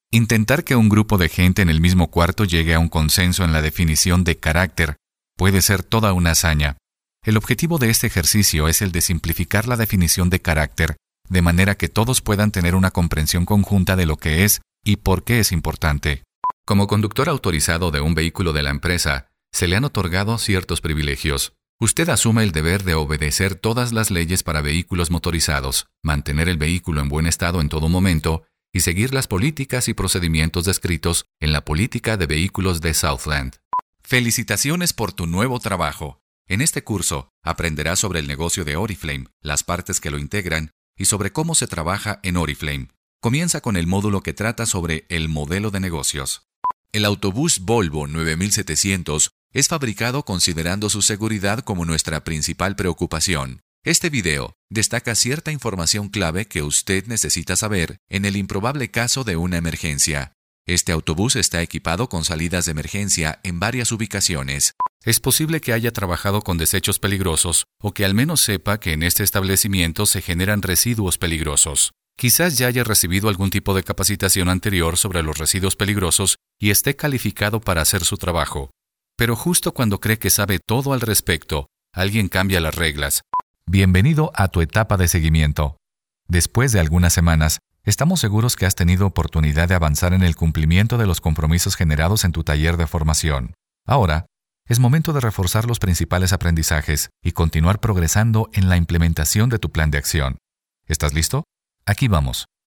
Intentar que un grupo de gente en el mismo cuarto llegue a un consenso en la definición de carácter puede ser toda una hazaña. El objetivo de este ejercicio es el de simplificar la definición de carácter, de manera que todos puedan tener una comprensión conjunta de lo que es y por qué es importante. Como conductor autorizado de un vehículo de la empresa, se le han otorgado ciertos privilegios. Usted asume el deber de obedecer todas las leyes para vehículos motorizados, mantener el vehículo en buen estado en todo momento y seguir las políticas y procedimientos descritos en la política de vehículos de Southland. Felicitaciones por tu nuevo trabajo. En este curso aprenderás sobre el negocio de Oriflame, las partes que lo integran y sobre cómo se trabaja en Oriflame. Comienza con el módulo que trata sobre el modelo de negocios. El autobús Volvo 9700 es fabricado considerando su seguridad como nuestra principal preocupación. Este video destaca cierta información clave que usted necesita saber en el improbable caso de una emergencia. Este autobús está equipado con salidas de emergencia en varias ubicaciones. Es posible que haya trabajado con desechos peligrosos o que al menos sepa que en este establecimiento se generan residuos peligrosos. Quizás ya haya recibido algún tipo de capacitación anterior sobre los residuos peligrosos y esté calificado para hacer su trabajo. Pero justo cuando cree que sabe todo al respecto, alguien cambia las reglas. Bienvenido a tu etapa de seguimiento. Después de algunas semanas, estamos seguros que has tenido oportunidad de avanzar en el cumplimiento de los compromisos generados en tu taller de formación. Ahora, es momento de reforzar los principales aprendizajes y continuar progresando en la implementación de tu plan de acción. ¿Estás listo? Aquí vamos.